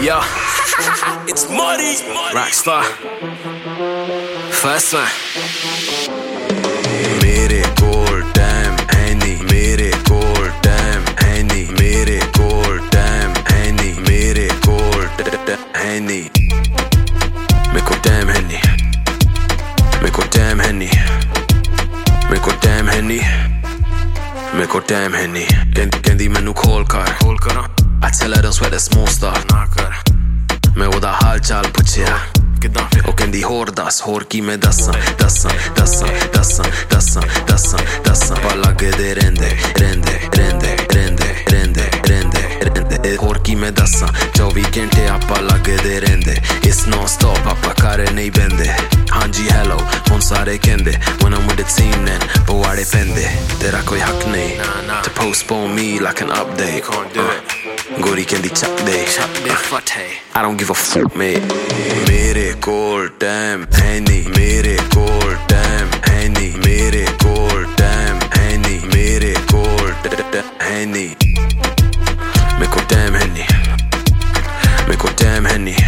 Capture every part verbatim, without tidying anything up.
Yo, it's Muddy, Rockstar. First one. मेरे कोल time है नहीं, मेरे कोल टाइम है नहीं, मेरे कोल टाइम है नहीं, मेरे कोल है नहीं, मेरे को टाइम है नहीं, मेरे को टाइम है नहीं, मेरे को टाइम है नहीं, मेरे को टाइम है नहीं. कहंदी कहंदी मैनू खोल कर खोल कर I tell her don't sweat the small stuff ना कर. मैं ओदा हाल चाल पुछया किदां फिर. ओ कहंदी होर दस होर की मैं दसां दसां दसां दसां दसां दसां दसां पा लगदे रहिंदे रहिंदे रहिंदे रहिंदे रहिंदे रहिंदे रहिंदे होर की मैं दसां चौबी घंटे आपा लगदे रहिंदे. It's non stop आपा करे नहीं बंदे. हाँ जी hello हुन सारे कहंदे when I'm with the team then पवाड़े पैंदे. तेरा कोई हक नहीं to postpone me like an update. Can't do it. गोरी कहंदी चक दे Chop the foot, hey. I don't give a fuck mate. मेरे कोल टाइम है नहीं, मेरे कोल टाइम है नहीं, मेरे कोल टाइम है नहीं, मेरे कोल है नहीं, मेरे को टाइम है नहीं, मेरे को टाइम है नहीं,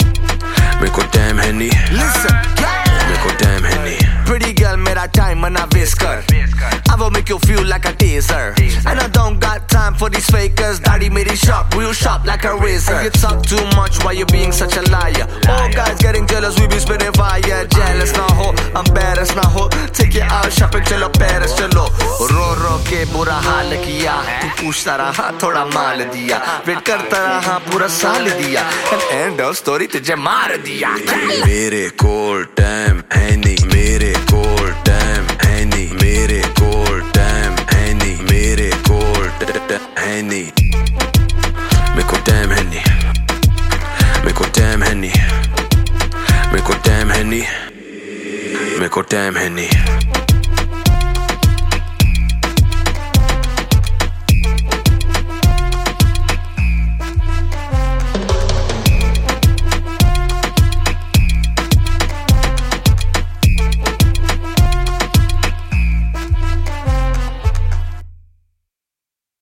मेरे को टाइम है नहीं. Listen, मेरे को टाइम है नहीं. pretty girl, mera time and I whisker. I will make you feel like a taser. And I don't got time for these fakers. Daddy made it sharp, real sharp like a razor. You talk too much, why you being such a liar? All guys getting jealous, we be spitting fire. Jealous na ho, embarrassed na ho. Take it out shopping, chalo Paris, chalo. रो रो के बुरा हाल किया, तू पूछता रहा थोड़ा माल दिया, wait करता रहा पूरा साल दिया, and end of story तुझे मार दिया. मेरे कोल टाइम है नहीं, मेरे कोल टाइम है नहीं, मेरे कोल टाइम है नहीं, मेरे कोल है नहीं, मेरे को टाइम है नहीं, मेरे को टाइम है नहीं, मेरे को टाइम है नहीं, मेरे को टाइम है नहीं.